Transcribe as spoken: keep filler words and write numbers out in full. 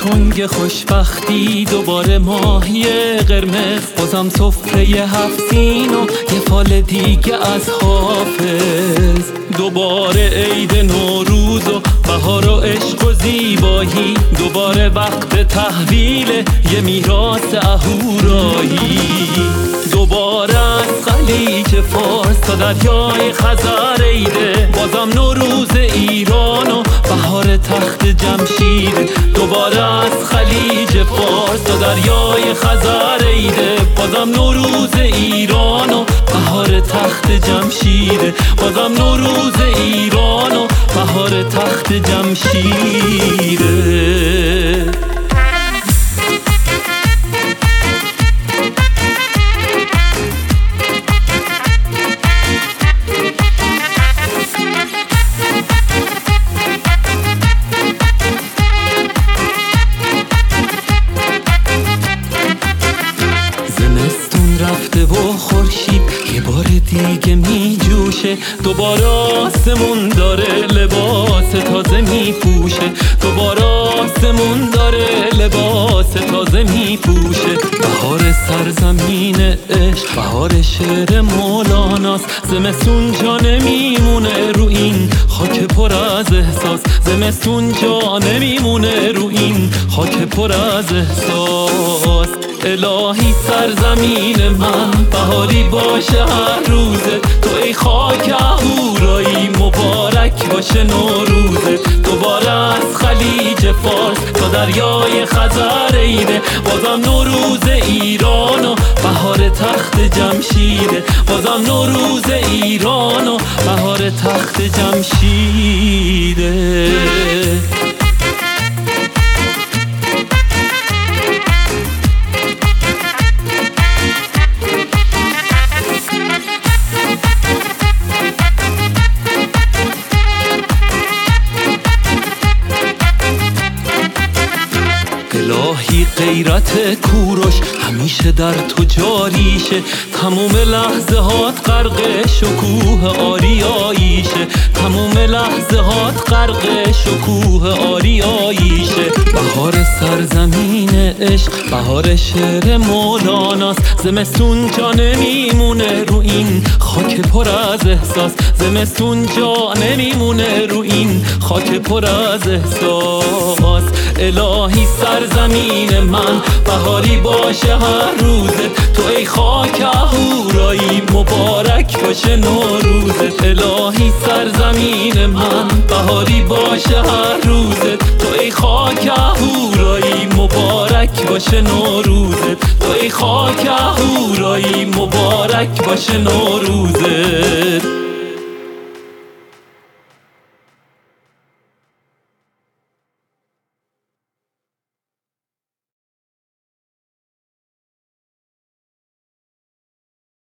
تنگ خوشبختی، دوباره ماهی قرمز، بازم سفره هفت سین و یه فال دیگه از حافظ. دوباره عید نوروز و بهار و عشق و زیبایی، دوباره وقت تحویل یه میراث اهورایی. دوباره از خلیج فارس تا دریای خزر عیده، بازم نوروز ایران و بهار تخت جمشید. دوباره از خلیج فارس تا دریای خزر عیده، بازم نوروز ایران و بهار تخت جمشید. بازم نوروز ایران و بهار تخت جمشید. رفته و خورشید یه بار دیگه می جوشه، دوباره آسمون داره لباس تازه می پوشه. دوباره آسمون داره لباس تازه می پوشه. بهار سرزمین عشق، بهار شعر مولاناست. زمستون جا نمیمونه رو این خاک پر از احساس. زمستون جا نمیمونه رو این خاک پر از احساس. الهی سرزمین من بهاری باشه هر روزه، تو ای خاک اهورایی مبارک باشه نوروزه. دوباره از خلیج فارس تا دریای خزر عیده، بازم نوروز ایران و بهار تخت جمشیده. بازم نوروز ایران و بهار تخت جمشیده. الهی غیرت کوروش همیشه در تو جاریشه، تموم لحظه هات غرق شکوه آریاییشه. تموم لحظه هات غرق شکوه آریاییشه. بهار سرزمین عشق، بهار شعر مولاناست. زمستون جا نمیمونه رو این خاک پر از احساس. زمستون جا نمیمونه رو این خاک پر از احساس. الهی سرزمین من بهاری باشه هر روزه، تو ای خاک اهورایی مبارک باشه نوروزه. الهی سرزمین من بهاری باشه هر روزه، تو ای خاک اهورایی مبارک باشه نوروزه. تو ای خاک اهورایی مبارک باشه نوروزه.